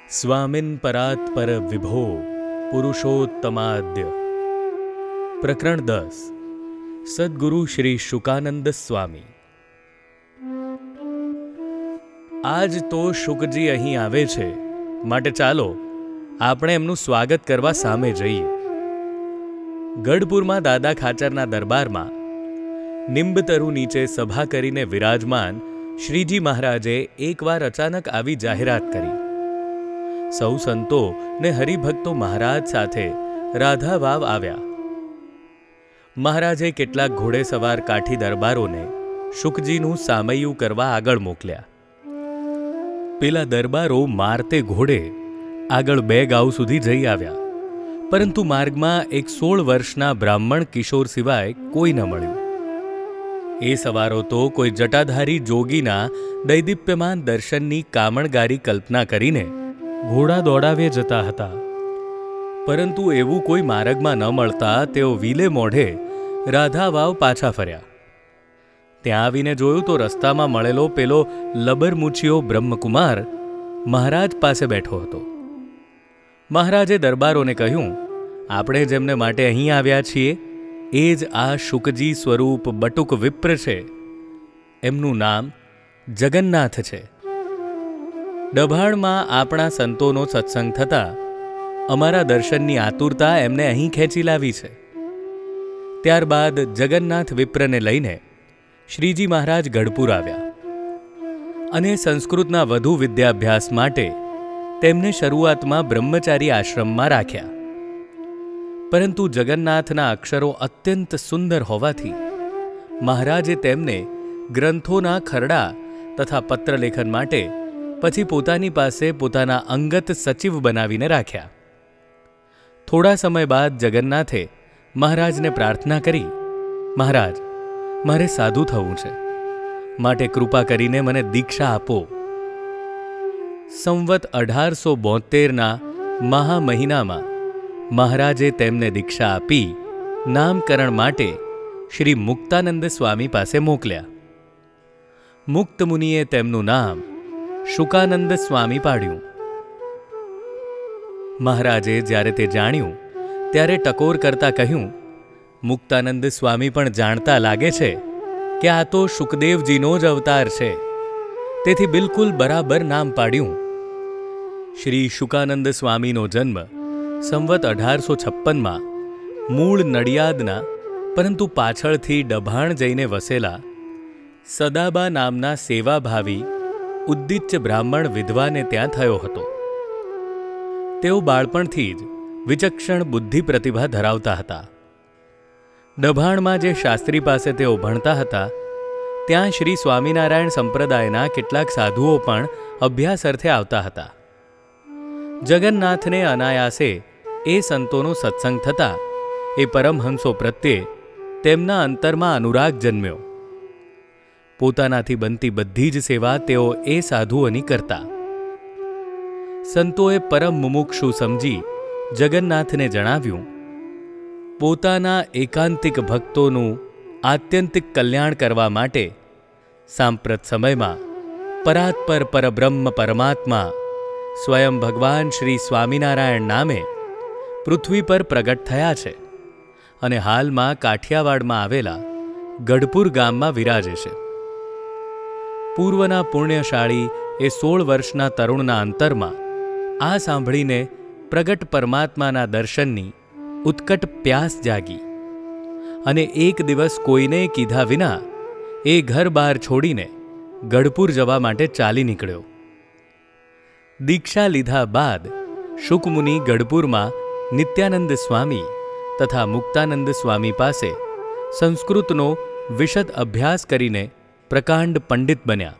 સ્વામિન પરાત પર વિભો પુરુષોત્તમાદ્ય. પ્રકરણ 10. સદ્ગુરુ શ્રી શુકાનંદ સ્વામી. આજ તો શુકજી અહીં આવે છે, માટે ચાલો આપણે એમનું સ્વાગત કરવા સામે જઈએ. ગઢપુરમાં દાદા ખાચરના દરબારમાં નિંબતરુ નીચે સભા કરીને વિરાજમાન શ્રીજી મહારાજે એકવાર અચાનક આવી જાહેરાત કરી. સૌ સંતો ને હરિભક્તો મહારાજ સાથે રાધા વાવ આવ્યા. મહારાજે કેટલાક ઘોડેસવાર કાઠી દરબારોને શુકજીનું સામૈયું કરવા આગળ મોકલ્યા. પેલા દરબારો મારતે ઘોડે આગળ 2 ગાઉ સુધી જઈ આવ્યા, પરંતુ માર્ગમાં એક 16 વર્ષના બ્રાહ્મણ કિશોર સિવાય કોઈ ન મળ્યું. એ સવારો તો કોઈ જટાધારી જોગીના દૈદીપ્યમાન દર્શનની કામણગારી કલ્પના કરીને ઘોડા દોડાવે જતા હતા, પરંતુ એવું કોઈ માર્ગમાં ન મળતા તેઓ વિલે મોઢે રાધા વાવ પાછા ફર્યા. ત્યાં આવીને જોયું તો રસ્તામાં મળેલો પેલો લબરમૂછીયો બ્રહ્મકુમાર મહારાજ પાસે બેઠો હતો. મહારાજે દરબારોને કહ્યું, આપણે જેમને માટે અહીં આવ્યા છીએ એ જ આ શુકજી સ્વરૂપ બટુક વિપ્ર છે. એમનું નામ જગન્નાથ છે. ડભાણમાં આપણા સંતોનો સત્સંગ થતાં અમારા દર્શનની આતુરતા એમને અહીં ખેંચી લાવી છે. ત્યારબાદ જગન્નાથ વિપ્રને લઈને શ્રીજી મહારાજ ગઢપુર આવ્યા અને સંસ્કૃતના વધુ વિદ્યાભ્યાસ માટે તેમને શરૂઆતમાં બ્રહ્મચારી આશ્રમમાં રાખ્યા. પરંતુ જગન્નાથના અક્ષરો અત્યંત સુંદર હોવાથી મહારાજે તેમને ગ્રંથોના ખરડા તથા પત્રલેખન માટે પછી પોતાની પાસે પોતાના અંગત સચિવ બનાવીને રાખ્યા. થોડા સમય બાદ જગન્નાથે મહારાજને પ્રાર્થના કરી, મહારાજ, મારે સાધુ થવું છે, માટે કૃપા કરીને મને દીક્ષા આપો. સંવત 1872ના મહા મહિનામાં મહારાજે તેમને દીક્ષા આપી નામકરણ માટે શ્રી મુક્તાનંદ સ્વામી પાસે મોકલ્યા. મુક્ત મુનિએ તેમનું નામ શુકાનંદ સ્વામી પાડ્યું. મહારાજે જ્યારે તે જાણ્યું ત્યારે ટકોર કરતા કહ્યું, મુક્તાનંદ સ્વામી પણ જાણતા લાગે છે કે આ તો શુકદેવજીનો જ અવતાર છે, તેથી બિલકુલ બરાબર નામ પાડ્યું. શ્રી શુકાનંદ સ્વામીનો જન્મ સંવત 1856માં મૂળ નડિયાદના પરંતુ પાછળથી ડભાણ જઈને વસેલા સદાબા નામના સેવાભાવી ઉદ્દિચ્ચ બ્રાહ્મણ વિધવાને ત્યાં થયો હતો. તેઓ બાળપણથી જ વિચક્ષણ બુદ્ધિ પ્રતિભા ધરાવતા હતા. ડભાણમાં જે શાસ્ત્રી પાસે તેઓ ભણતા હતા ત્યાં શ્રી સ્વામિનારાયણ સંપ્રદાયના કેટલાક સાધુઓ પણ અભ્યાસ અર્થે આવતા હતા. જગન્નાથને અનાયાસે એ સંતોનો સત્સંગ થતા એ પરમહંસો પ્રત્યે તેમના અંતરમાં અનુરાગ જન્મ્યો. પોતાનાથી બનતી બધી જ સેવા તેઓ એ સાધુઓની કરતા. સંતોએ પરમ મુમુક્ષુ સમજી જગન્નાથને જણાવ્યું, પોતાના એકાંતિક ભક્તોનું આત્યંતિક કલ્યાણ કરવા માટે સાંપ્રત સમયમાં પરાત્પર પરબ્રહ્મ પરમાત્મા સ્વયં ભગવાન શ્રી સ્વામિનારાયણ નામે પૃથ્વી પર પ્રગટ થયા છે અને હાલમાં કાઠિયાવાડમાં આવેલા ગઢપુર ગામમાં વિરાજે છે. પૂર્વના પુણ્યશાળી એ 16 વર્ષના તરુણના અંતરમાં આ સાંભળીને પ્રગટ પરમાત્માના દર્શનની ઉત્કટ પ્યાસ જાગી અને એક દિવસ કોઈને કીધા વિના એ ઘર બહાર છોડીને ગઢપુર જવા માટે ચાલી નીકળ્યો. દીક્ષા લીધા બાદ શુકમુનિ ગઢપુરમાં નિત્યાનંદ સ્વામી તથા મુક્તાનંદ સ્વામી પાસે સંસ્કૃતનો વિશદ અભ્યાસ કરીને પ્રકાંડ પંડિત બન્યા.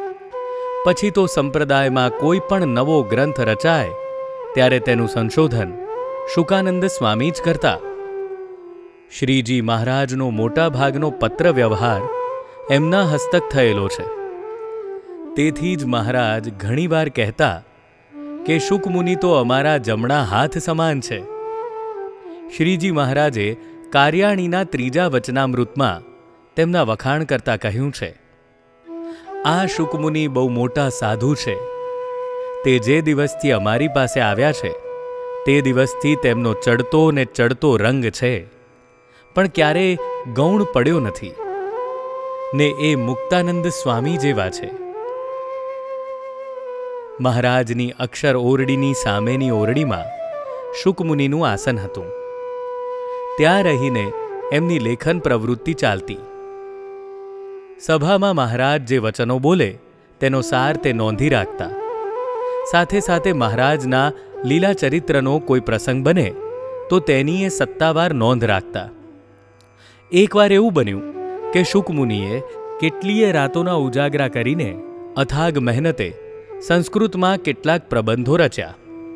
પછી તો સંપ્રદાયમાં કોઈ પણ નવો ગ્રંથ રચાય ત્યારે તેનું સંશોધન શુકાનંદ સ્વામી જ કરતા. શ્રીજી મહારાજનો મોટા ભાગનો પત્ર વ્યવહાર એમના હસ્તક થયેલો છે. તેથી જ મહારાજ ઘણીવાર કહેતા કે શુકમુનિ તો અમારા જમણા હાથ સમાન છે. શ્રીજી મહારાજે કાર્યાણીના 3જા વચનામૃતમાં તેમના વખાણ કરતા કહ્યું છે, આ શુકમુનિ બહુ મોટા સાધુ છે. તે જે દિવસથી અમારી પાસે આવ્યા છે તે દિવસથી તેમનો ચડતો ને ચડતો રંગ છે, પણ ક્યારેય ગૌણ પડ્યો નથી ને એ મુક્તાનંદ સ્વામી જેવા છે. મહારાજની અક્ષર ઓરડીની સામેની ઓરડીમાં શુકમુનિનું આસન હતું. ત્યાં રહીને એમની લેખન પ્રવૃત્તિ ચાલતી. સભામાં મહારાજ જે વચનો બોલે તેનો સાર તે નોંધી રાખતા. સાથે સાથે મહારાજના લીલા ચરિત્રનો કોઈ પ્રસંગ બને તો તેની એ સત્તાવાર નોંધ રાખતા. એકવાર એવું બન્યું કે શુકમુનિએ કેટલીય રાતોના ઉજાગરા કરીને અથાગ મહેનતે સંસ્કૃતમાં કેટલાક પ્રબંધો રચ્યા.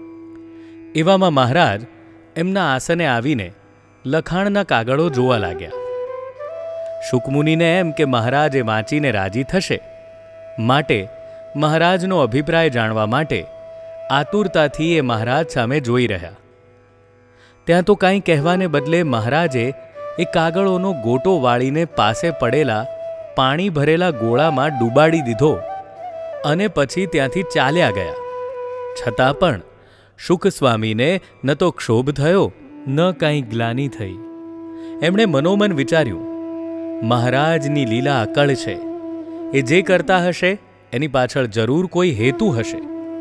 એવામાં મહારાજ એમના આસને આવીને લખાણના કાગળો જોવા લાગ્યા. શુકમુનિને એમ કે મહારાજ એ વાંચીને રાજી થશે, માટે મહારાજનો અભિપ્રાય જાણવા માટે આતુરતાથી એ મહારાજ સામે જોઈ રહ્યા. ત્યાં તો કાંઈ કહેવાને બદલે મહારાજે એ કાગળોનો ગોટો વાળીને પાસે પડેલા પાણી ભરેલા ગોળામાં ડૂબાડી દીધો અને પછી ત્યાંથી ચાલ્યા ગયા. છતાં પણ શુકસ્વામીને ન તો ક્ષોભ થયો ન કાંઈ ગ્લાનિ થઈ. એમણે મનોમન વિચાર્યું, મહારાજની લીલા અકળ છે, એ જે કરતા હશે એની પાછળ જરૂર કોઈ હેતુ હશે.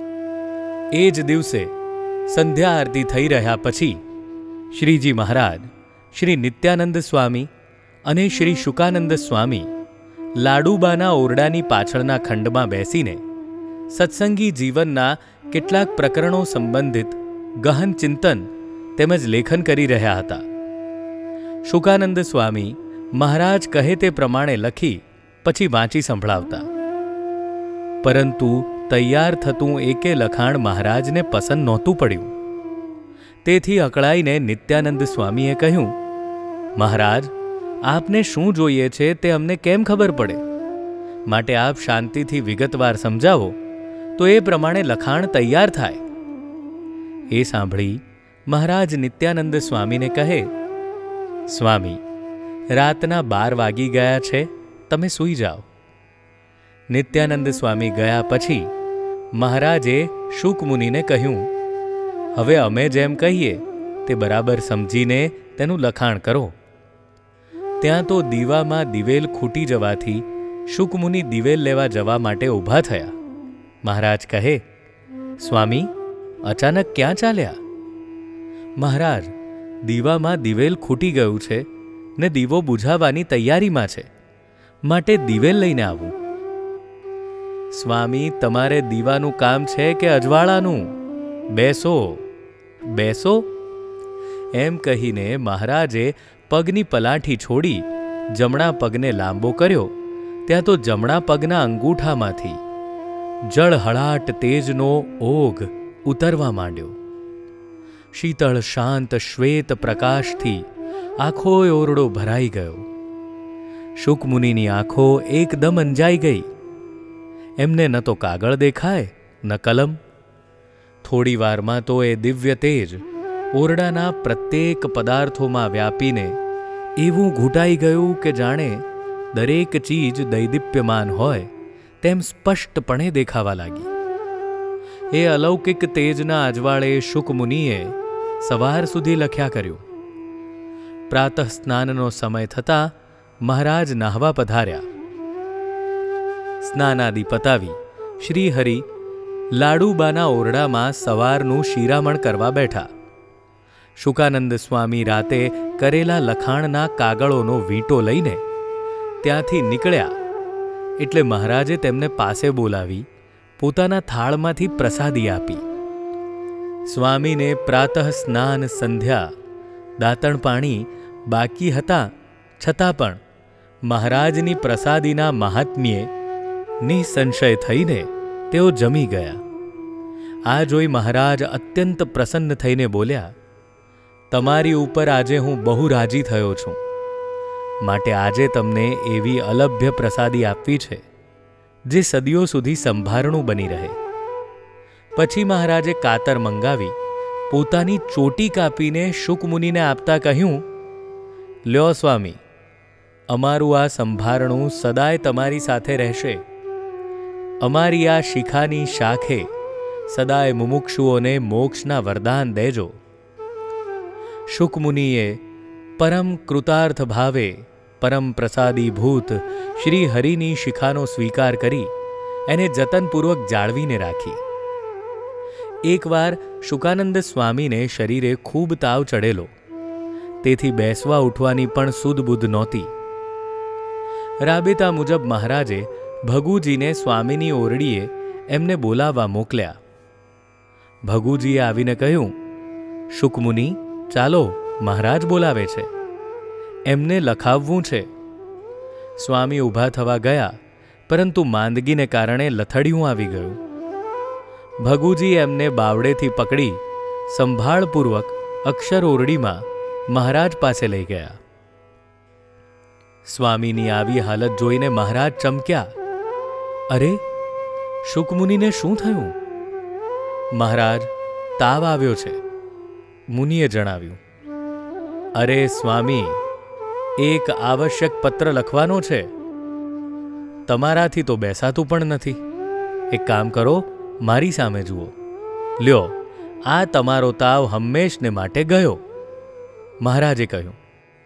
એ જ દિવસે સંધ્યા આરતી થઈ રહ્યા પછી શ્રીજી મહારાજ, શ્રી નિત્યાનંદ સ્વામી અને શ્રી શુકાનંદ સ્વામી લાડુબાના ઓરડાની પાછળના ખંડમાં બેસીને સત્સંગી જીવનના કેટલાક પ્રકરણો સંબંધિત ગહન ચિંતન તેમજ લેખન કરી રહ્યા હતા. શુકાનંદ સ્વામી મહારાજ કહે તે પ્રમાણે લખી પછી વાંચી સંભળાવતા. પરંતુ તૈયાર થતું એકે લખાણ મહારાજને પસંદ નહોતું પડ્યું. તેથી અકળાઈને નિત્યાનંદ સ્વામીએ કહ્યું, મહારાજ, આપને શું જોઈએ છે તે અમને કેમ ખબર પડે? માટે આપ શાંતિથી વિગતવાર સમજાવો તો એ પ્રમાણે લખાણ તૈયાર થાય. એ સાંભળી મહારાજ નિત્યાનંદ સ્વામીને કહે, સ્વામી, રાતના 12 વાગી ગયા છે, તમે સૂઈ જાઓ. નિત્યાનંદ સ્વામી ગયા પછી મહારાજે શુકમુનિને કહ્યું, હવે અમે જેમ કહીએ તે બરાબર સમજીને તેનું લખાણ કરો. ત્યાં તો દીવામાં દિવેલ ખૂટી જવાથી શુકમુનિ દિવેલ લેવા જવા માટે ઊભા થયા. મહારાજ કહે, સ્વામી, અચાનક ક્યાં ચાલ્યા? મહારાજ, દીવામાં દિવેલ ખૂટી ગયું છે ને દીવો બુઝાવવાની તૈયારીમાં છે, માટે દિવેલ લઈને આવું. સ્વામી, તમારે દીવાનું કામ છે કે અજવાળાનું? બેસો બેસો. એમ કહીને મહારાજે પગની પલાઠી છોડી જમણા પગને લાંબો કર્યો. ત્યાં તો જમણા પગના અંગૂઠામાંથી જળહળાટ તેજનો ઓઘ ઉતરવા માંડ્યો. શીતળ શાંત શ્વેત પ્રકાશથી આખો ઓરડો ભરાઈ ગયો. શુકમુનિની આંખો એકદમ અંજાઈ ગઈ. એમને ન તો કાગળ દેખાય ન કલમ. થોડી વારમાં તો એ દિવ્ય તેજ ઓરડાના પ્રત્યેક પદાર્થોમાં વ્યાપીને એવું ઘૂંટાઈ ગયું કે જાણે દરેક ચીજ દૈદીપ્યમાન હોય તેમ સ્પષ્ટપણે દેખાવા લાગી. એ અલૌકિક તેજના અજવાળે શુકમુનિએ સવાર સુધી લખ્યા કર્યું. પ્રાતઃ સ્નાનનો સમય થતાં મહારાજ નાહવા પધાર્યા. સ્નાનાદિ પતાવી શ્રીહરિ લાડુબાના ઓરડામાં સવારનું શિરામણ કરવા બેઠા. શુકાનંદ સ્વામી રાતે કરેલા લખાણના કાગળોનો વીંટો લઈને ત્યાંથી નીકળ્યા એટલે મહારાજે તેમને પાસે બોલાવી પોતાના થાળમાંથી પ્રસાદી આપી. સ્વામીને પ્રાતઃ સ્નાન સંધ્યા દાંતણ પાણી બાકી હતા, છતાં પણ મહારાજની પ્રસાદીના મહાત્મ્યે નિસંશય થઈને તેઓ જમી ગયા. આ જોઈ મહારાજ અત્યંત પ્રસન્ન થઈને બોલ્યા, તમારી ઉપર આજે હું બહુ રાજી થયો છું, માટે આજે તમને એવી અલભ્ય પ્રસાદી આપવી છે જે સદીઓ સુધી સંભારણું બની રહે. પછી મહારાજે કાતર મંગાવી પોતાની ચોટી કાપીને શુકમુનિને આપતા કહ્યું, લ્યો સ્વામી, અમારું આ સંભારણું સદાય તમારી સાથે રહેશે. અમારી આ શિખાની શાખે સદાય મુમુક્ષુઓને મોક્ષના વરદાન દેજો. શુકમુનિએ પરમ કૃતાર્થ ભાવે પરમ પ્રસાદીભૂત શ્રી હરિની શિખાનો સ્વીકાર કરી એને જતનપૂર્વક જાળવીને રાખી. એકવાર શુકાનંદ સ્વામીને શરીરે ખૂબ તાવ ચડેલો, તેથી બેસવા ઉઠવાની પણ સુધબુધ નહોતી. રાબેતા મુજબ મહારાજે ભગુજીને સ્વામીની ઓરડીએ એમને બોલાવવા મોકલ્યા. ભગુજીએ આવીને કહ્યું, શુકમુનિ, ચાલો, મહારાજ બોલાવે છે, એમને લખાવવું છે. સ્વામી ઊભા થવા ગયા, પરંતુ માંદગીને કારણે લથડિયું આવી ગયું. ભગુજી એમને બાવડેથી પકડી સંભાળપૂર્વક અક્ષર ઓરડીમાં મહારાજ પાસે લઈ ગયા. સ્વામીની આવી હાલત જોઈને મહારાજ ચમક્યા. અરે, શુકમુનિને શું થયું? મહારાજ, તાવ આવ્યો છે, મુનિએ જણાવ્યું. અરે સ્વામી, એક આવશ્યક પત્ર લખવાનો છે. તમારાથી તો બેસાતું પણ નથી. એક કામ કરો, મારી સામે જુઓ. લ્યો, આ તમારો તાવ હંમેશને માટે ગયો, મહારાજે કહ્યું.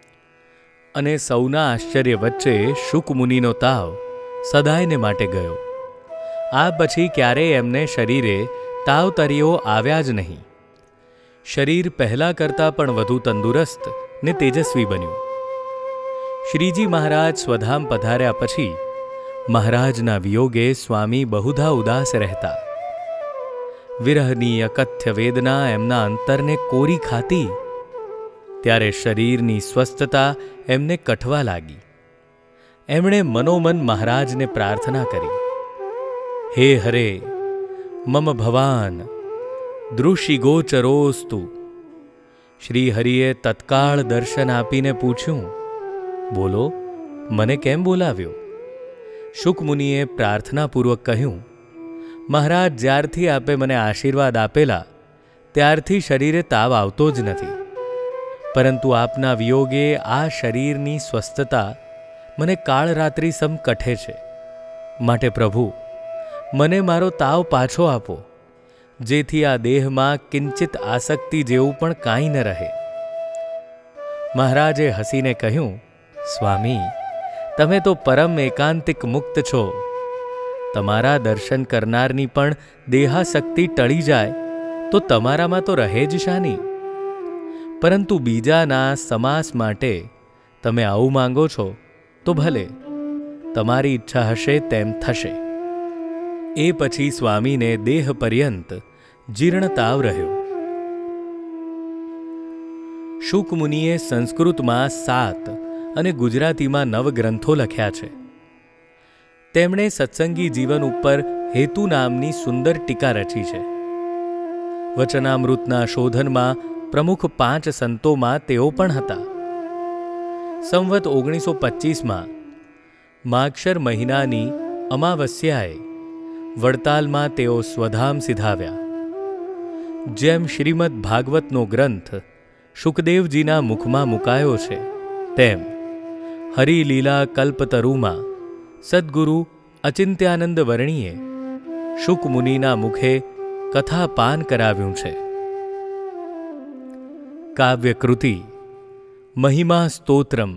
અને સૌના આશ્ચર્ય વચ્ચે શુકમુનિનો તાવ સદાયને માટે ગયો. આ પછી ક્યારેય એમને શરીરે તાવતરીઓ આવ્યા જ નહીં. શરીર પહેલાં કરતાં પણ વધુ તંદુરસ્ત ને તેજસ્વી બન્યું. શ્રીજી મહારાજ સ્વધામ પધાર્યા પછી મહારાજના વિયોગે સ્વામી બહુધા ઉદાસ રહેતા. વિરહની અકથ્ય વેદના એમના અંતરને કોરી ખાતી. ત્યારે શરીરની સ્વસ્થતા એમને કઠવા લાગી. એમણે મનોમન મહારાજને પ્રાર્થના કરી, હે હરે, મમ ભવાન દૃશિગોચરોસ્તુ. શ્રી હરિએ તત્કાળ દર્શન આપીને પૂછ્યું, બોલો, મને કેમ બોલાવ્યો? શુકમુનિએ પ્રાર્થનાપૂર્વક કહ્યું, મહારાજ, જ્યારથી આપે મને આશીર્વાદ આપેલા ત્યારથી શરીરે તાવ આવતો જ નથી. પરંતુ આપના વિયોગે આ શરીરની સ્વસ્થતા મને કાળરાત્રિ સમ કઠે છે. માટે પ્રભુ, મને મારો તાવ પાછો આપો, જેથી આ દેહમાં કિંચિત આસક્તિ જેવું પણ કાંઈ ન રહે. મહારાજે હસીને કહ્યું, સ્વામી, તમે તો પરમ એકાંતિક મુક્ત છો. તમારા દર્શન કરનારની પણ દેહાશક્તિ ટળી જાય તો તમારામાં તો રહે જ શાની? પરંતુ બીજાના સમાસ માટે તમે આવું માંગો છો તો ભલે, તમારી ઈચ્છા હશે તેમ થશે. એ પછી સ્વામીને દેહ પર્યંત જીર્ણ તાવ રહ્યો. શુકમુનિએ સંસ્કૃતમાં 7 અને ગુજરાતીમાં 9 ગ્રંથો લખ્યા છે. તેમણે સત્સંગી જીવન ઉપર હેતુ નામની સુંદર ટીકા રચી છે. વચનામૃતના શોધનમાં પ્રમુખ 5 સંતોમાં તેઓ પણ હતા. સંવત 1925માં માગશર મહિનાની અમાવસ્યાએ વડતાલમાં તેઓ સ્વધામ સિધાવ્યા. જેમ શ્રીમદ ભાગવતનો ગ્રંથ શુકદેવજીના મુખમાં મુકાયો છે, તેમ હરિલીલા કલ્પતરુમાં સદ્ગુરુ અચિંત્યાનંદ વર્ણીએ શુકમુનિના મુખે કથાપાન કરાવ્યું છે. કાવ્યકૃતિ મહિમા સ્તોત્રમ.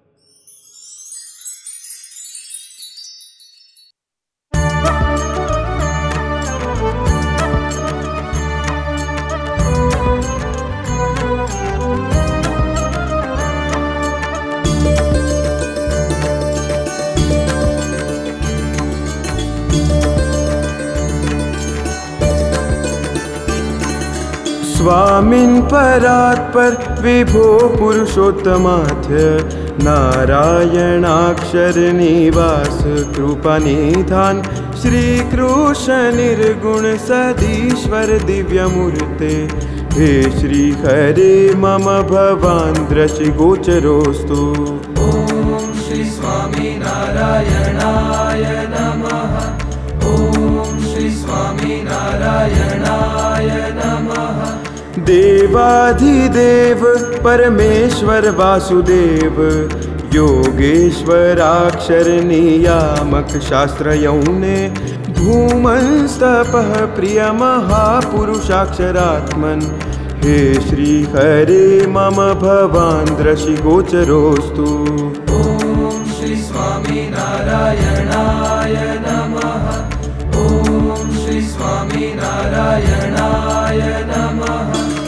स्वामिन् परात्पर विभो पुरुषोत्तमाथ्य नारायणाक्षर निवास कृपानिधान श्री कृष्ण निर्गुण सदीश्वर दिव्यमूर्ते हे श्री हरे मम भवान् दृशि गोचरोस्तु. ओम श्री स्वामी नारायणाय नमः. ओम श्री स्वामी नारायणाय नमः. देवाधिदेव परमेश्वर वासुदेव योगेश्वराक्षर नियामक शास्त्रयों ने भूमंस्तपः प्रियमहापुरुषाक्षरात्मन् हे श्रीहरे मम भवान् दृशिगोचरोऽस्तु। ॐ श्री स्वामी नारायणाय नमः। ॐ श्री स्वामी नारायणाय नमः।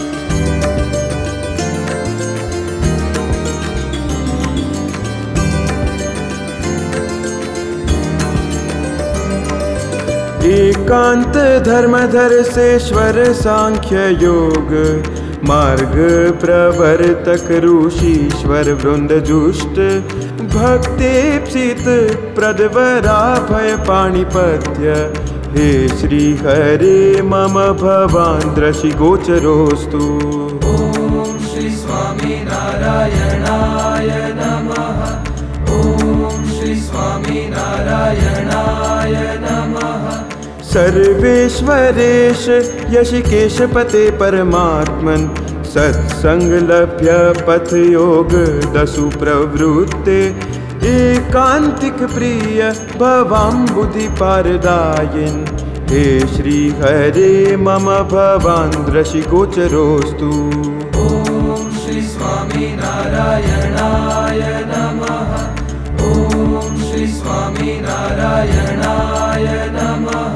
एकांत धर्मधर्मेश्वर सांख्य योग मार्ग प्रवर्तक ऋषीश्वर वृंद जुष्ट भक्तेप्सित प्रदवरा भय पाणिपत्य हे श्री हरे मम भवान् दृशिगोचरोऽस्तु। ॐ श्री स्वामी नारायणाय नमः। ॐ श्री स्वामी नारायणाय नमः। सर्वेश्वरेश यशिकेशपते परमात्मन् सत्संगलभ्य पथयोग दसु प्रवृत्ते एकांतिक प्रिय भवां बुद्धिपारदायिन् हे श्री हरे मम भवान् दृशिगोचरोऽस्तु। ॐ श्री स्वामी नारायणाय नमः। ॐ श्री स्वामी नारायणाय नमः।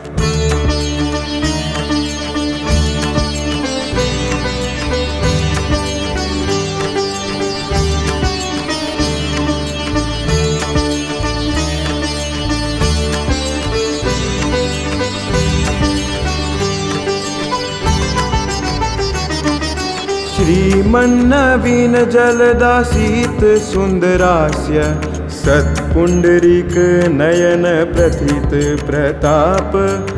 श्रीमन्नवीन जलदासीत सुंदरास्य सत्पुंडरीक नयन प्रथित प्रताप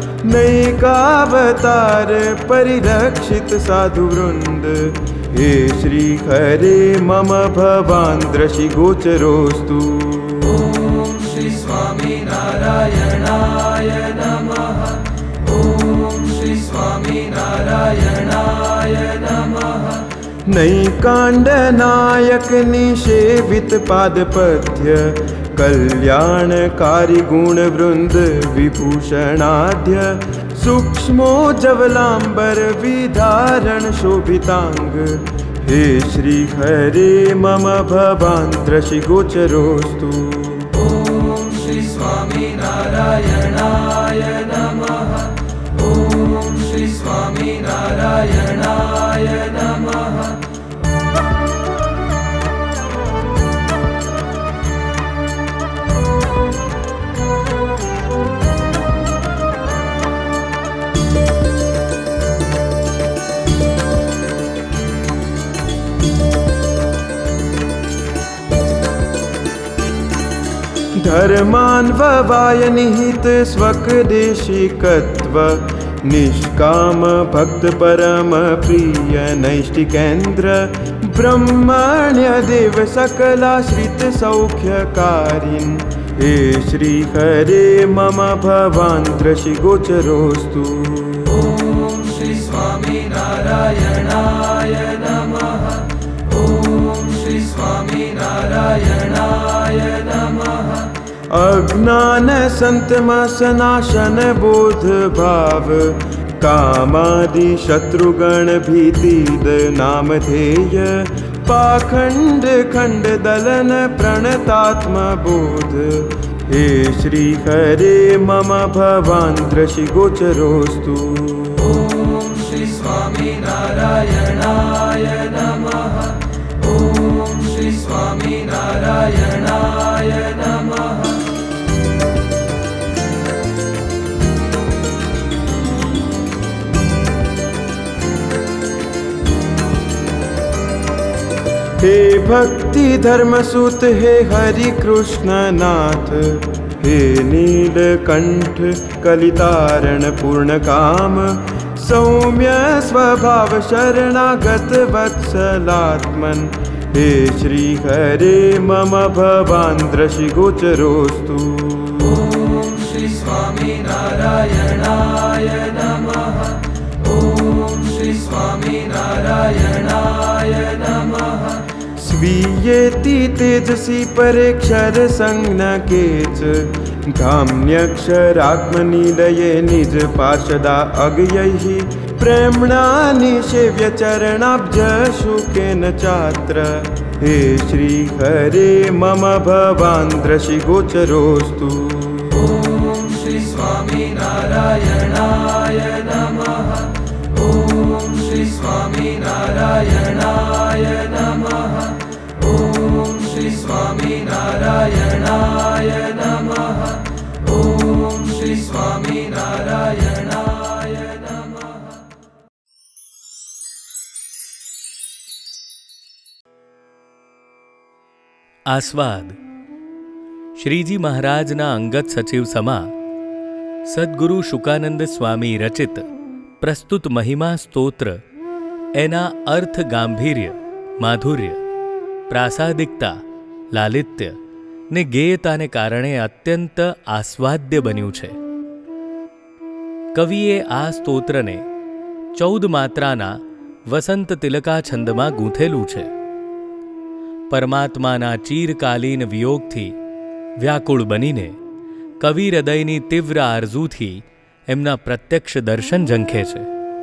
नैकावतार परिरक्षित साधु वृंद हे श्री हरे मम भवान् दृशिगोचरोऽस्तु। ॐ श्री स्वामी नारायणाय नमः। ॐ श्री स्वामी नारायणाय नमः। नैकांडनायक निषेवित पादपथ्य कल्याणकारी गुण वृंद विभूषणाढ्य सूक्ष्मो जवलांबर विधारण शोभितांग हे श्री हरे मम भवान् दृशिगोचरोऽस्तु। ॐ श्री स्वामी नारायणाय नमः। ॐ श्री स्वामी नारायणाय नमः। धर्मान्ववाय निहित स्वकदेशिकत्व निष्काम भक्त परम प्रिय नैष्टिकेन्द्र ब्रह्मण्य देव सकलाश्रित सौख्यकारिन् हे श्री हरे मम भवान् दृशिगोचरोऽस्तु। ॐ श्री स्वामी नारायणाय नमः। ॐ श्री स्वामी नारायणाय नमः। अज्ञान संतमसनाशन बोध भाव कामादि शत्रुगण भीतिद नामधेय पाखंड खंड दलन प्रणतात्म बोध हे श्री हरे मम भवान् दृशिगोचरोऽस्तु। ॐ श्री स्वामी नारायणाय नमः। ॐ श्री स्वामी नारायणाय नमः। हे भक्ति धर्मसुत हे हरि कृष्ण नाथ हे नीलकंठ कलितारण पूर्ण काम सौम्य स्वभाव शरणागत वत्सलात्मन् हे श्री हरे मम भवान् दृशिगोचरोऽस्तु। ॐ श्री स्वामी नारायणाय नमः। ॐ श्री स्वामी नारायणाय नमः। स्वीयेति तेजसि परेक्षर संज्ञकेच धाम्यक्षरात्मनिलये निज पार्षदा अज्ञैः प्रेम्णा निषेव्य चरणाब्ज शुकेन चात्र हे श्रीहरे मम भवान्द्रशि गोचरोऽस्तु। ॐ श्री स्वामी नारायणाय नमः। ॐ श्री स्वामी नारायणाय नमः। ॐ श्री स्वामी नारायणाय नमः। ॐ श्री स्वामी नारायणाय नमः। આસ્વાદ શ્રીજી મહારાજના અંગત સચિવ સમા સદ્ગુરુ શુકાનંદ સ્વામી રચિત પ્રસ્તુત મહિમા સ્તોત્ર એના અર્થ ગાંભીર્ય, માધુર્ય, પ્રાસાદિકતા, લાલિત્ય ને ગેયતાને કારણે અત્યંત આસ્વાદ્ય બન્યું છે. કવિએ આ સ્તોત્રને 14 માત્રાના વસંત તિલકા છંદમાં ગૂંથેલું છે. પરમાત્માના ચીરકાલીન વિયોગથી વ્યાકુળ બનીને કવિ હૃદયની તીવ્ર આરઝૂથી એમના પ્રત્યક્ષ દર્શન ઝંખે છે.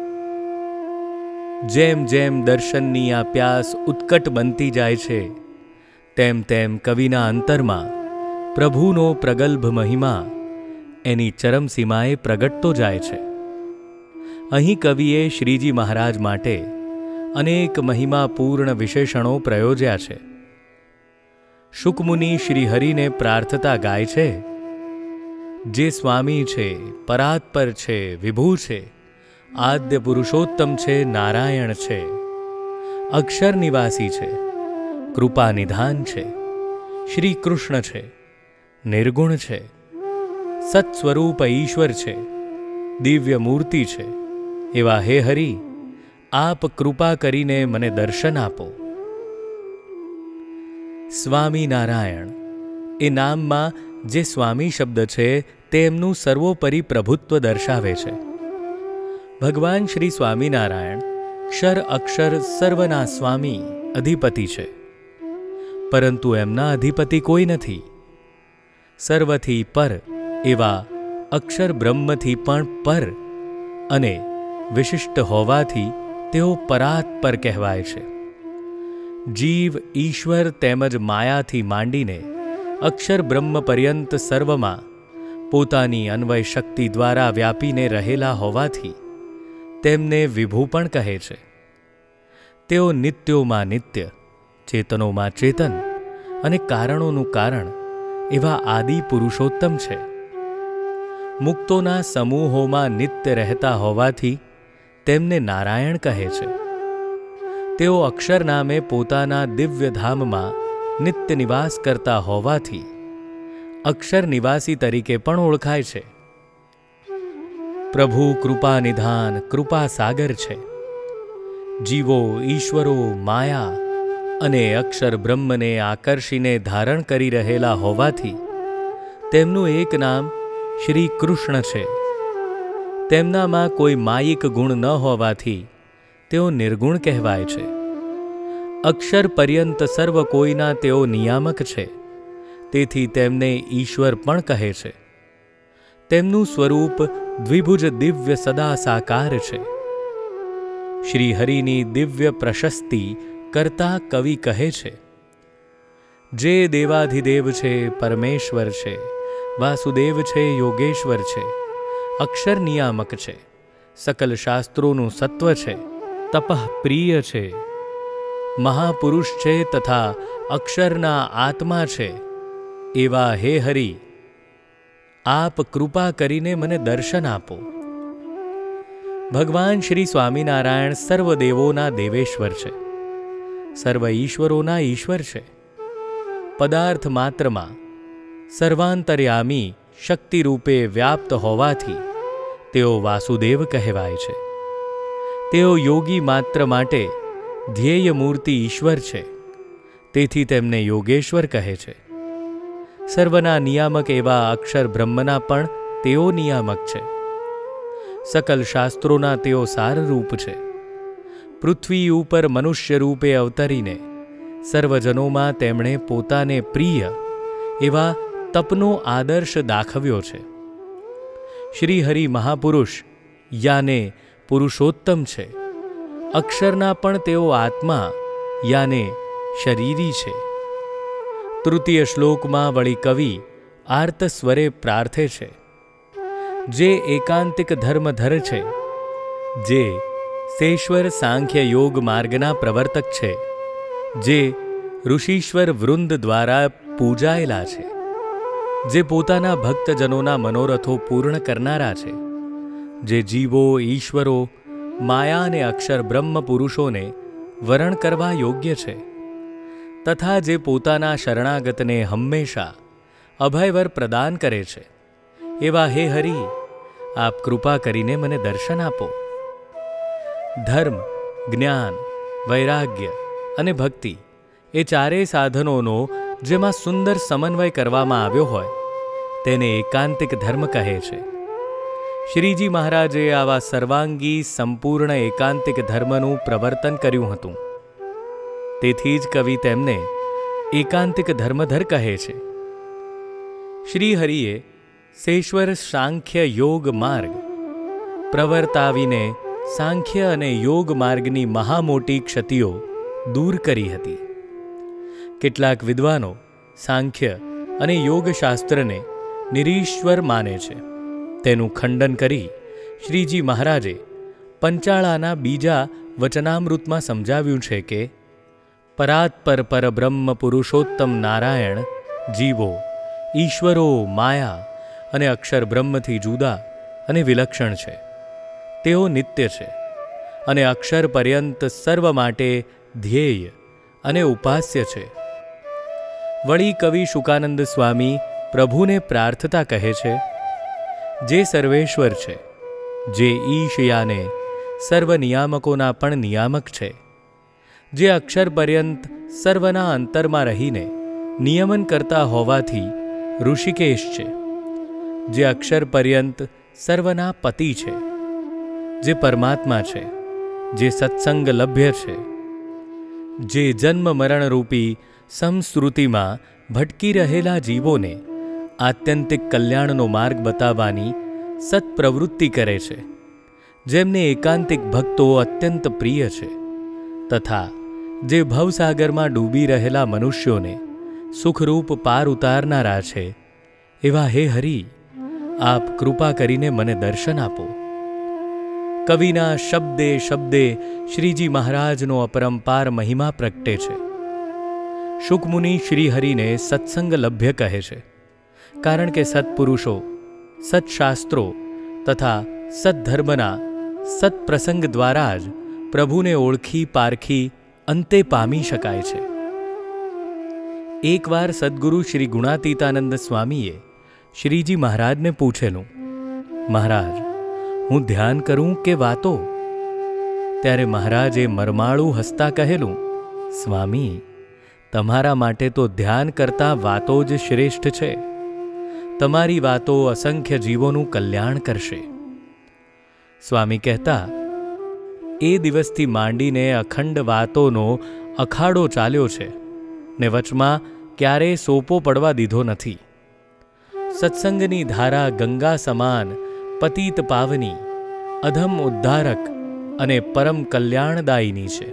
જેમ જેમ દર્શનની આ પ્યાસ ઉત્કટ બનતી જાય છે તેમ તેમ કવિના અંતરમાં પ્રભુનો પ્રગલ્ભ મહિમા એની ચરમસીમાએ પ્રગટતો જાય છે. અહીં કવિએ શ્રીજી મહારાજ માટે અનેક મહિમાપૂર્ણ વિશેષણો પ્રયોજ્યા છે. શુકમુનિ શ્રી હરિને પ્રાર્થતા ગાય છે, જે સ્વામી છે, પરાત્પર છે, વિભુ છે, આદ્ય પુરુષોત્તમ છે, નારાયણ છે, અક્ષર નિવાસી છે, કૃપા નિધાન છે, શ્રી કૃષ્ણ છે, નિર્ગુણ છે, સત્સ્વરૂપ ઈશ્વર છે, દિવ્ય મૂર્તિ છે, એવા હે હરિ, આપ કૃપા કરીને મને દર્શન આપો. સ્વામિનારાયણ એ નામમાં જે સ્વામી શબ્દ છે તે એમનું સર્વોપરી પ્રભુત્વ દર્શાવે છે. ભગવાન શ્રી સ્વામિનારાયણ ક્ષર અક્ષર સર્વના સ્વામી અધિપતિ છે, પરંતુ એમના અધિપતિ કોઈ નથી. સર્વથી પર એવા અક્ષર બ્રહ્મથી પણ પર અને વિશિષ્ટ હોવાથી તેઓ પરાત્પર કહેવાય છે. જીવ, ઈશ્વર તેમજ માયાથી માંડીને અક્ષર બ્રહ્મ પર્યંત સર્વમાં પોતાની અન્વય શક્તિ દ્વારા વ્યાપીને રહેલા હોવાથી તેમને વિભુ પણ કહે છે. તેઓ નિત્યોમાં નિત્ય, ચેતનોમાં ચેતન અને કારણોનું કારણ એવા આદિ પુરુષોત્તમ છે. મુક્તોના સમૂહોમાં નિત્ય રહેતા હોવાથી તેમને નારાયણ કહે છે. તેઓ અક્ષર નામે પોતાના દિવ્ય ધામમાં નિત્ય નિવાસ કરતા હોવાથી અક્ષર નિવાસી તરીકે પણ ઓળખાય છે. પ્રભુ કૃપા નિધાન, કૃપા સાગર છે. જીવો, ઈશ્વરો, માયા અને અક્ષર બ્રહ્મને આકર્ષીને ધારણ કરી રહેલા હોવાથી તેમનું એક નામ શ્રી કૃષ્ણ છે. તેમનામાં કોઈ માયિક ગુણ ન હોવાથી તેઓ નિર્ગુણ કહેવાય છે. અક્ષર પર્યંત સર્વ કોઈના તેઓ નિયામક છે, તેથી તેમને ઈશ્વર પણ કહે છે. તેમનું સ્વરૂપ દ્વિભુજ દિવ્ય સદા સાકાર છે. શ્રી હરિની દિવ્ય પ્રશસ્તિ કરતા કવિ કહે છે, જે દેવાધિદેવ છે, પરમેશ્વર છે, વાસુદેવ છે, યોગેશ્વર છે, અક્ષર નિયામક છે, સકલ શાસ્ત્રોનું સત્વ છે, તપઃ પ્રિય છે, મહાપુરુષ છે તથા અક્ષરના આત્મા છે, એવા હે હરિ, આપ કૃપા કરીને મને દર્શન આપો. ભગવાન શ્રી સ્વામિનારાયણ સર્વ દેવોના દેવેશ્વર છે, સર્વ ઈશ્વરોના ઈશ્વર છે. પદાર્થ માત્રમાં સર્વાંતર્યામી શક્તિ રૂપે વ્યાપ્ત હોવાથી તેઓ વાસુદેવ કહેવાય છે. તેઓ યોગી માત્ર માટે ધ્યેય મૂર્તિ ઈશ્વર છે, તેથી તેમને યોગેશ્વર કહે છે. સર્વના નિયામક એવા અક્ષર બ્રહ્મના પણ તેઓ નિયામક છે. સકલ શાસ્ત્રોના તેઓ સારરૂપ છે. પૃથ્વી ઉપર મનુષ્ય રૂપે અવતરીને સર્વજનોમાં તેમણે પોતાને પ્રિય એવા તપનો આદર્શ દાખવ્યો છે. શ્રી હરિ મહાપુરુષ યાને પુરુષોત્તમ છે. અક્ષરના પણ તેઓ આત્મા યાને શરીરી છે. તૃતીય શ્લોકમાં વળી કવિ આર્ત સ્વરે પ્રાર્થે છે, જે એકાંતિક ધર્મધર છે, જે શેશ્વર સાંખ્ય યોગ માર્ગના પ્રવર્તક છે, જે ઋષિશ્વર વૃંદ દ્વારા પૂજાયેલા છે, જે પોતાના ભક્તજનોના મનોરથો પૂર્ણ કરનારા છે, જે જીવો, ઈશ્વરો, માયા અને અક્ષર બ્રહ્મ પુરુષોને વરણ કરવા યોગ્ય છે, તથા જે પોતાના શરણાગતને હંમેશા અભયવર પ્રદાન કરે છે, એવા હે હરિ, આપ કૃપા કરીને મને દર્શન આપો. ધર્મ, જ્ઞાન, વૈરાગ્ય અને ભક્તિ એ ચારેય સાધનોનો જેમાં સુંદર સમન્વય કરવામાં આવ્યો હોય તેને એકાંતિક ધર્મ કહે છે. શ્રીજી મહારાજે આવા સર્વાંગી સંપૂર્ણ એકાંતિક ધર્મનું પ્રવર્તન કર્યું હતું. તેથી જ કવિ તેમને એકાંતિક ધર્મધર કહે છે. શ્રી હરિએ શેશ્વર સાંખ્ય યોગ માર્ગ પ્રવર્તાવીને સાંખ્ય અને યોગ માર્ગની મહામોટી ક્ષતિઓ દૂર કરી હતી. કેટલાક વિદ્વાનો સાંખ્ય અને યોગશાસ્ત્રને નિરીશ્વર માને છે. તેનું ખંડન કરી શ્રીજી મહારાજે પંચાળાના બીજા વચનામૃતમાં સમજાવ્યું છે કે પરાત્પર પરબ્રહ્મ પુરુષોત્તમ નારાયણ જીવો, ઈશ્વરો, માયા અને અક્ષર બ્રહ્મથી જુદા અને વિલક્ષણ છે. તેઓ નિત્ય છે અને અક્ષર પર્યંત સર્વ માટે ધ્યેય અને ઉપાસ્ય છે. વળી કવિ શુકાનંદ સ્વામી પ્રભુને પ્રાર્થતા કહે છે, જે સર્વેશ્વર છે, જે ઈશયાને સર્વ નિયામકોના પણ નિયામક છે, જે અક્ષર પર્યંત સર્વના અંતરમાં રહીને નિયમન કરતા હોવાથી ઋષિકેશ છે, જે અક્ષર પર્યંત સર્વના પતિ છે, જે પરમાત્મા છે, જે સત્સંગ લભ્ય છે, જે જન્મ મરણરૂપી સમશ્રુતિમાં ભટકી રહેલા જીવોને આત્યંતિક કલ્યાણનો માર્ગ બતાવવાની સત્પ્રવૃત્તિ કરે છે, જેમને એકાંતિક ભક્તો અત્યંત પ્રિય છે, તથા જે ભવસાગરમાં ડૂબી રહેલા મનુષ્યોને સુખરૂપ પાર ઉતારનારા છે, એવા હે હરિ, આપ કૃપા કરીને મને દર્શન આપો. કવિના શબ્દે શબ્દે શ્રીજી મહારાજનો અપરંપાર મહિમા પ્રગટે છે. શુકમુનિ શ્રીહરિને સત્સંગ લભ્ય કહે છે, કારણ કે સત્પુરુષો, સત્શાસ્ત્રો તથા સદ્ધર્મના સત્પ્રસંગ દ્વારા જ પ્રભુને ઓળખી પારખી અંતે પામી શકાય છે. એકવાર સદ્ગુરુ શ્રી ગુણાતીતાનંદ સ્વામીએ શ્રીજી મહારાજને પૂછેલું, મહારાજ, હું ધ્યાન કરું કે વાતો? ત્યારે મહારાજે મરમાળું હસતા કહેલું, સ્વામી, તમારા માટે તો ધ્યાન કરતાં વાતો જ શ્રેષ્ઠ છે. તમારી વાતો અસંખ્ય જીવોનું કલ્યાણ કરશે. સ્વામી કહેતા, એ દિવસથી માંડીને અખંડ વાતોનો અખાડો ચાલ્યો છે ને વચમાં ક્યારેય સોપો પડવા દીધો નથી. સત્સંગની ધારા ગંગા સમાન પતિત પાવની, અધમ ઉદ્ધારક અને પરમ કલ્યાણદાયિની છે.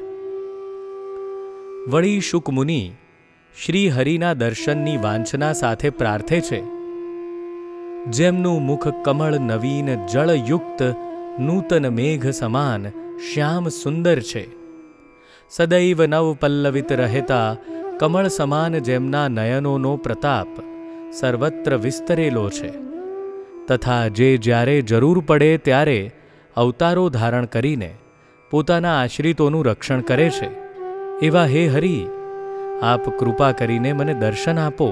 વળી શુકમુનિ શ્રી હરિના દર્શનની વાંછના સાથે પ્રાર્થે છે, જેમનું મુખ કમળ નવીન જળયુક્ત નૂતન મેઘ સમાન શ્યામ સુંદર છે, સદૈવ નવ પલ્લવિત રહેતા કમળ સમાન જેમના નયનોનો પ્રતાપ સર્વત્ર વિસ્તરેલો છે, તથા જે જ્યારે જરૂર પડે ત્યારે અવતારો ધારણ કરીને પોતાના આશ્રિતોનું રક્ષણ કરે છે, એવા હે હરિ, આપ કૃપા કરીને મને દર્શન આપો.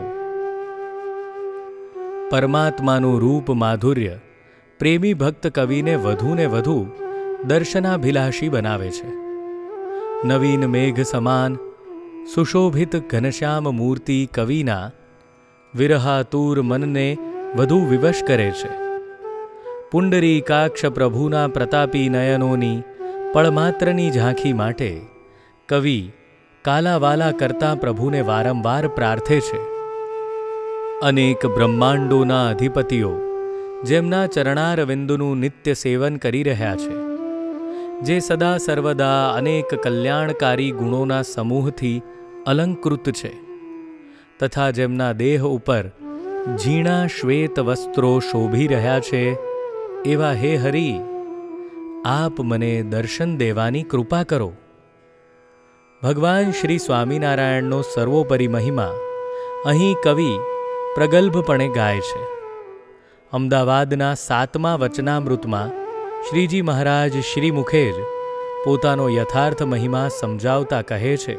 પરમાત્માનું રૂપ માધુર્ય પ્રેમી ભક્ત કવિને વધુને વધુ દર્શનાભિલાષી બનાવે છે. નવીન મેઘ સમાન સુશોભિત ઘનશ્યામ મૂર્તિ કવિના વિરહાતુર મનને વધુ વિવશ કરે છે. પુંડરીકાક્ષ પ્રભુના પ્રતાપી નયનોની પળમાત્રની ઝાંખી માટે કવિ કાલાવાલા કરતાં પ્રભુને વારંવાર પ્રાર્થે છે. અનેક બ્રહ્માંડોના અધિપતિઓ જેમના ચરણારવિંદનું નિત્ય સેવન કરી રહ્યા છે, જે સદા સર્વદા અનેક કલ્યાણકારી ગુણોના સમૂહથી અલંકૃત છે, તથા જેમના દેહ ઉપર ઝીણા શ્વેત વસ્ત્રો શોભી રહ્યા છે, એવા હે હરિ, આપ મને દર્શન દેવાની કૃપા કરો. ભગવાન શ્રી સ્વામિનારાયણનો સર્વોપરી મહિમા અહીં કવિ પ્રગલ્ભપણે ગાય છે. અમદાવાદના 7મા વચનામૃતમાં શ્રીજી મહારાજ શ્રી મુખે જ પોતાનો યથાર્થ મહિમા સમજાવતા કહે છે,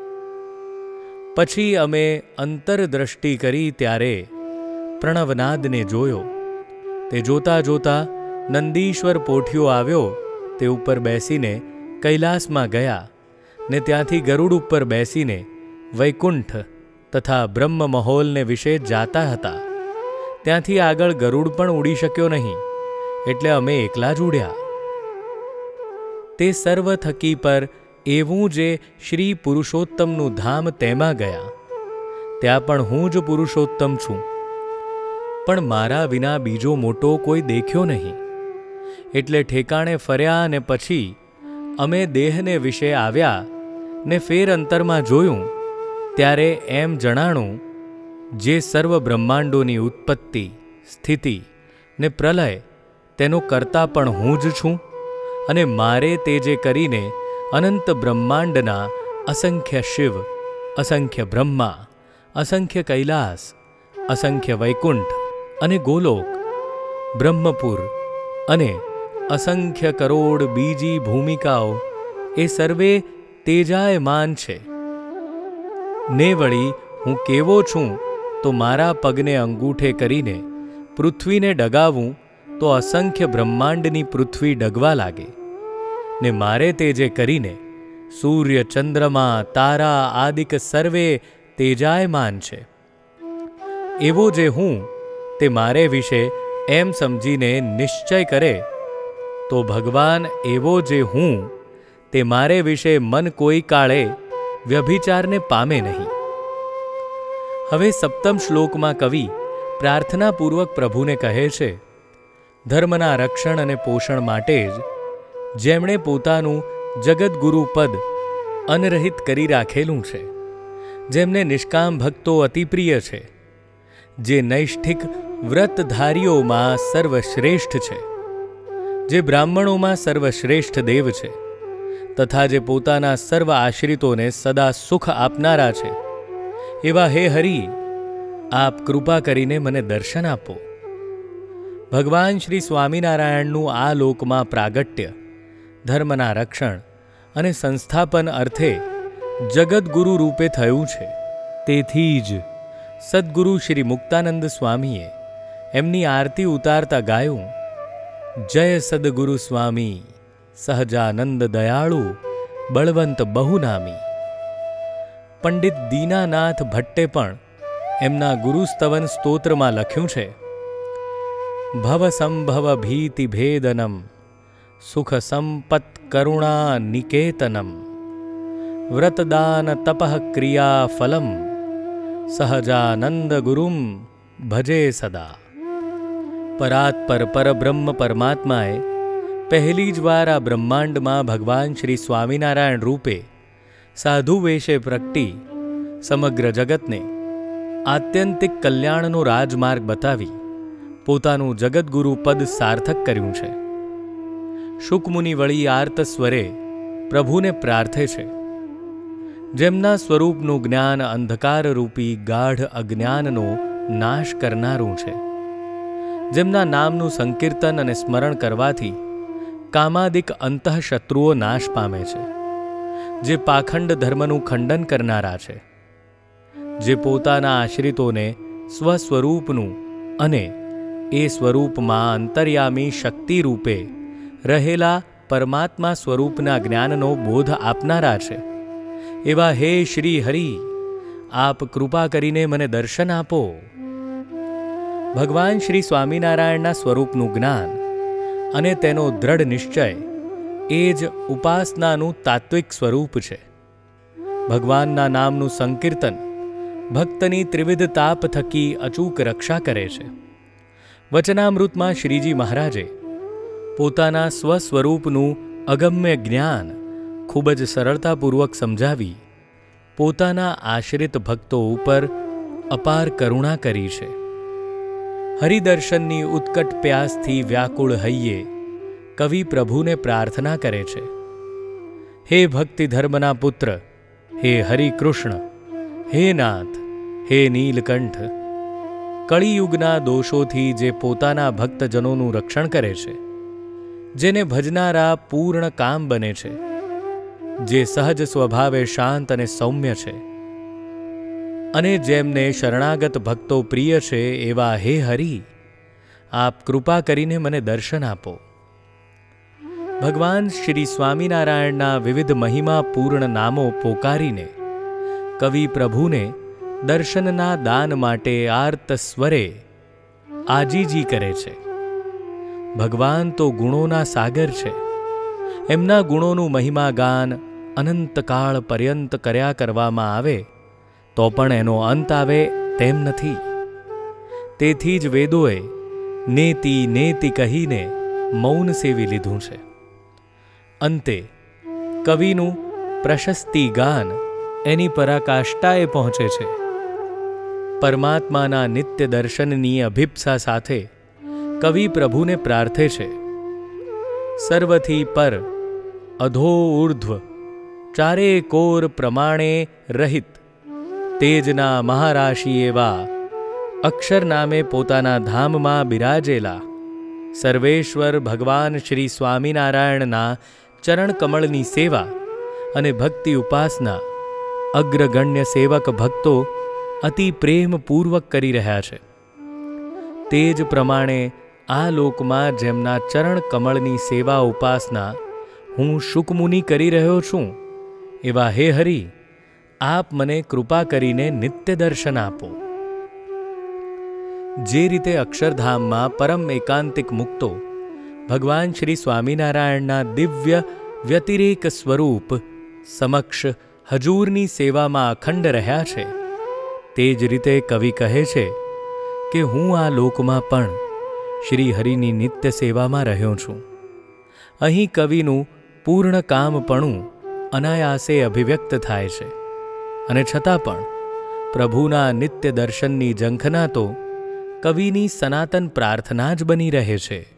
પછી અમે અંતરદ્રષ્ટિ કરી ત્યારે પ્રણવનાદને જોયો. તે જોતા જોતા નંદીશ્વર પોઠિયો આવ્યો, તે ઉપર બેસીને કૈલાસમાં ગયા ને ત્યાંથી ગરુડ ઉપર બેસીને વૈકુંઠ તથા બ્રહ્મ મહોલને વિશે જાતા હતા. ત્યાંથી આગળ ગરુડ પણ ઉડી શક્યો નહીં, એટલે અમે એકલા જ ઉડ્યા. તે સર્વ થકી પર એવું જે શ્રી પુરુષોત્તમનું ધામ તેમાં ગયા. ત્યાં પણ હું જ પુરુષોત્તમ છું, પણ મારા વિના બીજો મોટો કોઈ દેખ્યો નહીં. એટલે ઠેકાણે ફર્યા ને પછી અમે દેહને વિશે આવ્યા ને ફેર અંતરમાં જોયું, ત્યારે એમ જણાણું, જે સર્વ બ્રહ્માંડોની ઉત્પત્તિ, સ્થિતિ ને પ્રલય તેનો કર્તા પણ હું જ છું, અને મારે તે જે કરીને અનંત બ્રહ્માંડના અસંખ્ય શિવ, અસંખ્ય બ્રહ્મા, અસંખ્ય કૈલાસ, અસંખ્ય વૈકુંઠ અને ગોલોક, બ્રહ્મપુર અને અસંખ્ય કરોડ બીજી ભૂમિકાઓ એ સર્વે તેજાયમાન છે. ને વળી હું કેવો છું તો મારા પગને અંગૂઠે કરીને પૃથ્વીને ડગાવું તો અસંખ્ય બ્રહ્માંડની પૃથ્વી ડગવા લાગે, ને મારે તે જે કરીને સૂર્ય, ચંદ્રમા, તારા આદિક સર્વે તેજાયમાન છે, એવો જે હું તે મારે વિશે એમ સમજીને નિશ્ચય કરે, તો ભગવાન એવો જે હું તે મારે વિશે મન કોઈ કાળે વ્યભિચારને પામે નહીં. હવે 7મ શ્લોકમાં કવિ પ્રાર્થનાપૂર્વક પ્રભુને કહે છે, ધર્મના રક્ષણ અને પોષણ માટે જ જેમણે પોતાનું જગદગુરુ પદ અનરહિત કરી રાખેલું છે, જેમને નિષ્કામ ભક્તો અતિપ્રિય છે, જે નૈષ્ઠિક વ્રતધારીઓમાં સર્વશ્રેષ્ઠ છે, જે બ્રાહ્મણોમાં સર્વશ્રેષ્ઠ દેવ છે, તથા જે પોતાના સર્વ આશ્રિતોને સદા સુખ આપનારા છે, એવા હે હરિ, આપ કૃપા કરીને મને દર્શન આપો. ભગવાન શ્રી સ્વામિનારાયણનું આ લોકમાં પ્રાગટ્ય ધર્મના રક્ષણ અને સંસ્થાપન અર્થે જગદગુરુ રૂપે થયું છે. તેથી જ સદ્ગુરુ શ્રી મુક્તાનંદ સ્વામીએ એમની આરતી ઉતારતા ગાયું, જય સદગુરુ સ્વામી સહજાનંદ દયાળુ બળવંત બહુનામી. પંડિત દીનાનાથ ભટ્ટે પણ એમના ગુરુસ્તવન સ્તોત્રમાં લખ્યું છે, ભવ સંભવ ભીતિ ભેદનમ સુખ સંપત કરુણા નિકેતનમ વ્રતદાન તપઃ ક્રિયા ફલમ સહજાનંદ ગુરુમ ભજે સદા. પરાત્પર પરબ્રહ્મ પરમાત્માએ પહેલી જ વાર આ બ્રહ્માંડમાં ભગવાન શ્રી સ્વામિનારાયણ રૂપે સાધુ વેશે પ્રગટી સમગ્ર જગતને આત્યંતિક કલ્યાણનો રાજમાર્ગ બતાવી પોતાનું જગદગુરુ પદ સાર્થક કર્યું છે. શુકમુનિ વળી આર્ત સ્વરે પ્રભુને પ્રાર્થે છે, જેમના સ્વરૂપનું જ્ઞાન અંધકારરૂપી ગાઢ અજ્ઞાનનો નાશ કરનારું છે, જેમના નામનું સંકીર્તન અને સ્મરણ કરવાથી કામાદિક અંતઃશત્રુઓ નાશ પામે છે, જે પાખંડ ધર્મનું ખંડન કરનારા છે, જે પોતાના આશ્રિતોને સ્વસ્વરૂપનું અને એ સ્વરૂપમાં અંતર્યામી શક્તિ રૂપે રહેલા પરમાત્મા સ્વરૂપના જ્ઞાનનો બોધ આપનારા છે, એવા હે શ્રી હરિ, આપ કૃપા કરીને મને દર્શન આપો. ભગવાન શ્રી સ્વામિનારાયણના સ્વરૂપનું જ્ઞાન અને તેનો દ્રઢ નિશ્ચય એ જ ઉપાસનાનું તાત્વિક સ્વરૂપ છે. ભગવાનના નામનું સંકીર્તન ભક્તની ત્રિવિધ તાપ થકી અચૂક રક્ષા કરે છે. વચનામૃતમાં શ્રીજી મહારાજે પોતાના સ્વસ્વરૂપનું અગમ્ય જ્ઞાન ખૂબ જ સરળતાપૂર્વક સમજાવી પોતાના આશ્રિત ભક્તો ઉપર અપાર કરુણા કરી છે. હરિદર્શનની ઉત્કટ પ્યાસથી વ્યાકુળ હૈયે કવિ પ્રભુને પ્રાર્થના કરે છે, હે ભક્તિ ધર્મના પુત્ર, હે હરિકૃષ્ણ, હે નાથ, હે નીલકંઠ. કળિયુગના દોષોથી જે પોતાના ભક્તજનોનું રક્ષણ કરે છે, જેને ભજનારા પૂર્ણ કામ બને છે, જે સહજ સ્વભાવે શાંત અને સૌમ્ય છે, અને જેમને શરણાગત ભક્તો પ્રિય છે, એવા હે હરિ, આપ કૃપા કરીને મને દર્શન આપો. ભગવાન શ્રી સ્વામિનારાયણના વિવિધ મહિમાપૂર્ણ નામો પોકારીને કવિ પ્રભુને દર્શનના દાન માટે આર્ત સ્વરે આજીજી કરે છે. ભગવાન તો ગુણોના સાગર છે. એમના ગુણોનું મહિમા ગાન અનંતકાળ પર્યંત કર્યા કરવામાં આવે તો પણ એનો અંત આવે તેમ નથી. તેથી જ વેદોએ નેતિ નેતિ કહીને મૌન સેવી લીધું છે. અંતે કવિનું પ્રશસ્તિ ગાન એની પરાકાષ્ઠાએ પહોંચે છે. પરમાત્માના નિત્ય દર્શનની અભિપ્સા સાથે કવિ પ્રભુને પ્રાર્થે છે, સર્વથી પર અધો ઉર્ધ્વ ચારે કોર પ્રમાણે રહિત તેજના મહારાશિ એવા અક્ષર નામે પોતાના ધામમાં બિરાજેલા સર્વેશ્વર ભગવાન શ્રી સ્વામિનારાયણના ચરણકમળની સેવા અને ભક્તિ ઉપાસના અગ્રગણ્ય સેવક ભક્તો અતિ પ્રેમપૂર્વક કરી રહ્યા છે. તે જ પ્રમાણે આ લોકમાં જેમના ચરણ કમળની સેવા ઉપાસના હું શુકમુનિ કરી રહ્યો છું, એવા હે હરિ, આપ મને કૃપા કરીને નિત્ય દર્શન આપો. જે રીતે અક્ષરધામમાં પરમ એકાંતિક મુક્તો ભગવાન શ્રી સ્વામિનારાયણના દિવ્ય વ્યતિરેક સ્વરૂપ સમક્ષ હજૂરની સેવામાં અખંડ રહ્યા છે, તે જ રીતે કવિ કહે છે કે હું આ લોકમાં પણ શ્રી હરિની નિત્ય સેવામાં રહ્યો છું. અહીં કવિનું પૂર્ણ કામપણું અનાયાસે અભિવ્યક્ત થાય છે, અને છતાં પણ પ્રભુના નિત્ય દર્શનની ઝંખના તો કવિની સનાતન પ્રાર્થના જ બની રહે છે.